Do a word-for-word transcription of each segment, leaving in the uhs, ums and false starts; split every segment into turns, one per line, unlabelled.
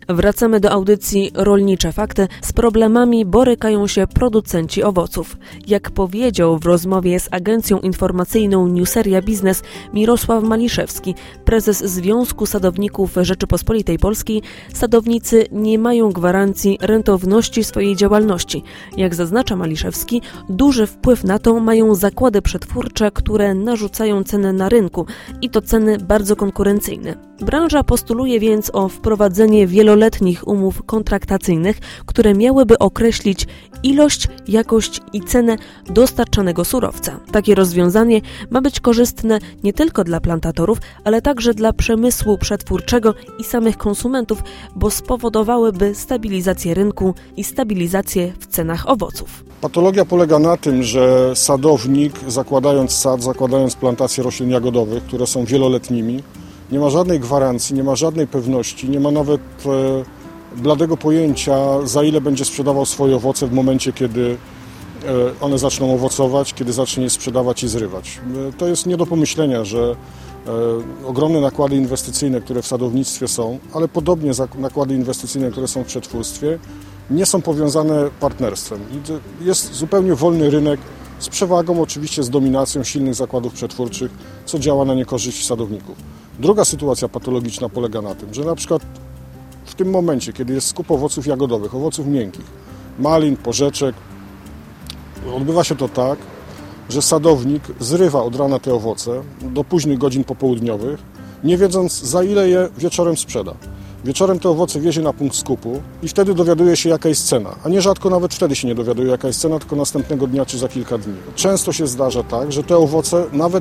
Wracamy do audycji Rolnicze Fakty. Z problemami borykają się producenci owoców. Jak powiedział w rozmowie z agencją informacyjną Newseria Biznes Mirosław Maliszewski, prezes Związku Sadowników Rzeczypospolitej Polskiej, sadownicy nie mają gwarancji rentowności swojej działalności. Jak zaznacza Maliszewski, duży wpływ na to mają zakłady przetwórcze, które narzucają ceny na rynku i to ceny bardzo konkurencyjne. Branża postuluje więc o wprowadzenie wieloletnich umów kontraktacyjnych, które miałyby określić ilość, jakość i cenę dostarczanego surowca. Takie rozwiązanie ma być korzystne nie tylko dla plantatorów, ale także dla przemysłu przetwórczego i samych konsumentów, bo spowodowałyby stabilizację rynku i stabilizację w cenach owoców.
Patologia polega na tym, że sadownik, zakładając sad, zakładając plantacje roślin jagodowych, które są wieloletnimi, nie ma żadnej gwarancji, nie ma żadnej pewności, nie ma nawet e, bladego pojęcia, za ile będzie sprzedawał swoje owoce w momencie, kiedy e, one zaczną owocować, kiedy zacznie je sprzedawać i zrywać. E, to jest nie do pomyślenia, że e, ogromne nakłady inwestycyjne, które w sadownictwie są, ale podobnie nakłady inwestycyjne, które są w przetwórstwie, nie są powiązane partnerstwem. I jest zupełnie wolny rynek, z przewagą oczywiście z dominacją silnych zakładów przetwórczych, co działa na niekorzyść sadowników. Druga sytuacja patologiczna polega na tym, że na przykład w tym momencie, kiedy jest skup owoców jagodowych, owoców miękkich, malin, porzeczek, odbywa się to tak, że sadownik zrywa od rana te owoce do późnych godzin popołudniowych, nie wiedząc, za ile je wieczorem sprzeda. Wieczorem te owoce wiezie na punkt skupu i wtedy dowiaduje się, jaka jest cena. A nierzadko nawet wtedy się nie dowiaduje, jaka jest cena, tylko następnego dnia czy za kilka dni. Często się zdarza tak, że te owoce nawet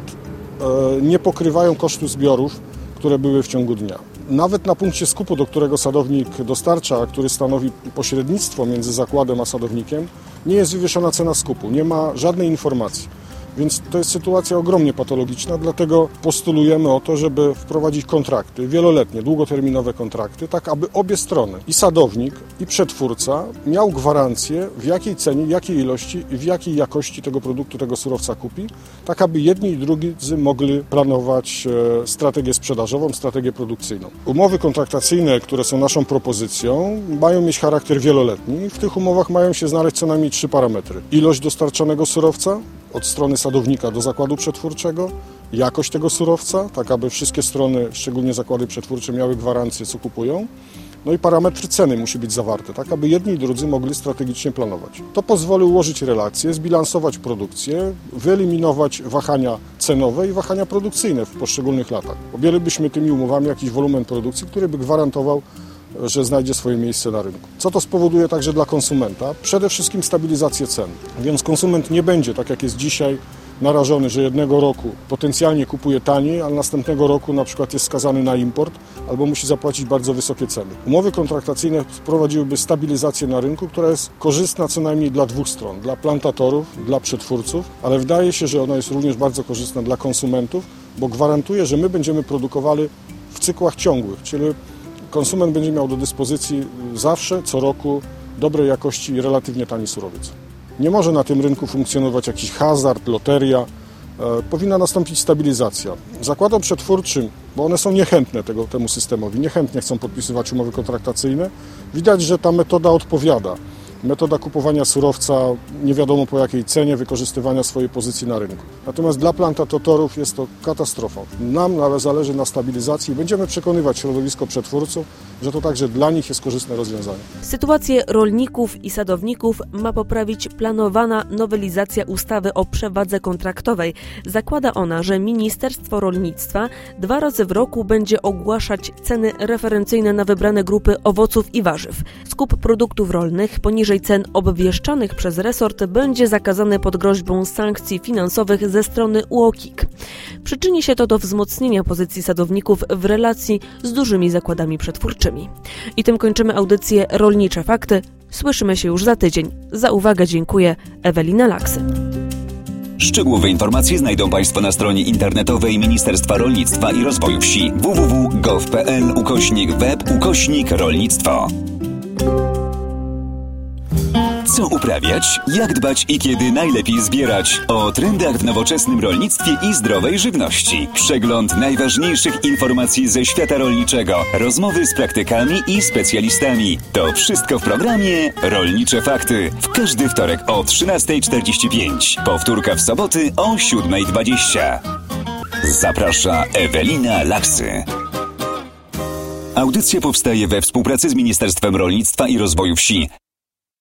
e, nie pokrywają kosztu zbiorów, które były w ciągu dnia. Nawet na punkcie skupu, do którego sadownik dostarcza, a który stanowi pośrednictwo między zakładem a sadownikiem, nie jest wywieszona cena skupu, nie ma żadnej informacji. Więc to jest sytuacja ogromnie patologiczna, dlatego postulujemy o to, żeby wprowadzić kontrakty, wieloletnie, długoterminowe kontrakty, tak aby obie strony, i sadownik, i przetwórca, miał gwarancję, w jakiej cenie, jakiej ilości i w jakiej jakości tego produktu, tego surowca kupi, tak aby jedni i drudzy mogli planować strategię sprzedażową, strategię produkcyjną. Umowy kontraktacyjne, które są naszą propozycją, mają mieć charakter wieloletni. W tych umowach mają się znaleźć co najmniej trzy parametry. Ilość dostarczanego surowca od strony sadownika do zakładu przetwórczego, jakość tego surowca, tak aby wszystkie strony, szczególnie zakłady przetwórcze, miały gwarancję, co kupują. No i parametr ceny musi być zawarty, tak aby jedni i drudzy mogli strategicznie planować. To pozwoli ułożyć relacje, zbilansować produkcję, wyeliminować wahania cenowe i wahania produkcyjne w poszczególnych latach. Objęlibyśmy tymi umowami jakiś wolumen produkcji, który by gwarantował, że znajdzie swoje miejsce na rynku. Co to spowoduje także dla konsumenta? Przede wszystkim stabilizację cen. Więc konsument nie będzie, tak jak jest dzisiaj, narażony, że jednego roku potencjalnie kupuje taniej, ale następnego roku na przykład jest skazany na import albo musi zapłacić bardzo wysokie ceny. Umowy kontraktacyjne wprowadziłyby stabilizację na rynku, która jest korzystna co najmniej dla dwóch stron, dla plantatorów, dla przetwórców, ale wydaje się, że ona jest również bardzo korzystna dla konsumentów, bo gwarantuje, że my będziemy produkowali w cyklach ciągłych, czyli konsument będzie miał do dyspozycji zawsze, co roku, dobrej jakości i relatywnie tani surowiec. Nie może na tym rynku funkcjonować jakiś hazard, loteria. E, powinna nastąpić stabilizacja. Zakładom przetwórczym, bo one są niechętne tego, temu systemowi, niechętnie chcą podpisywać umowy kontraktacyjne, widać, że ta metoda odpowiada. Metoda kupowania surowca nie wiadomo po jakiej cenie, wykorzystywania swojej pozycji na rynku. Natomiast dla plantatorów jest to katastrofa. Nam ale zależy na stabilizacji i będziemy przekonywać środowisko przetwórców, że to także dla nich jest korzystne rozwiązanie.
Sytuację rolników i sadowników ma poprawić planowana nowelizacja ustawy o przewadze kontraktowej. Zakłada ona, że Ministerstwo Rolnictwa dwa razy w roku będzie ogłaszać ceny referencyjne na wybrane grupy owoców i warzyw. Skup produktów rolnych poniżej cen obwieszczanych przez resort będzie zakazany pod groźbą sankcji finansowych ze strony U O K I K. Przyczyni się to do wzmocnienia pozycji sadowników w relacji z dużymi zakładami przetwórczymi. I tym kończymy audycję Rolnicze Fakty. Słyszymy się już za tydzień. Za uwagę dziękuję. Ewelina Laksy.
Szczegółowe informacje znajdą Państwo na stronie internetowej Ministerstwa Rolnictwa i Rozwoju Wsi w w w kropka gov kropka p l ukośnik web ukośnik rolnictwo. Co uprawiać, jak dbać i kiedy najlepiej zbierać. O trendach w nowoczesnym rolnictwie i zdrowej żywności. Przegląd najważniejszych informacji ze świata rolniczego. Rozmowy z praktykami i specjalistami. To wszystko w programie Rolnicze Fakty. W każdy wtorek o trzynasta czterdzieści pięć. Powtórka w soboty o siódma dwadzieścia. Zaprasza Ewelina Laksy. Audycja powstaje we współpracy z Ministerstwem Rolnictwa i Rozwoju Wsi.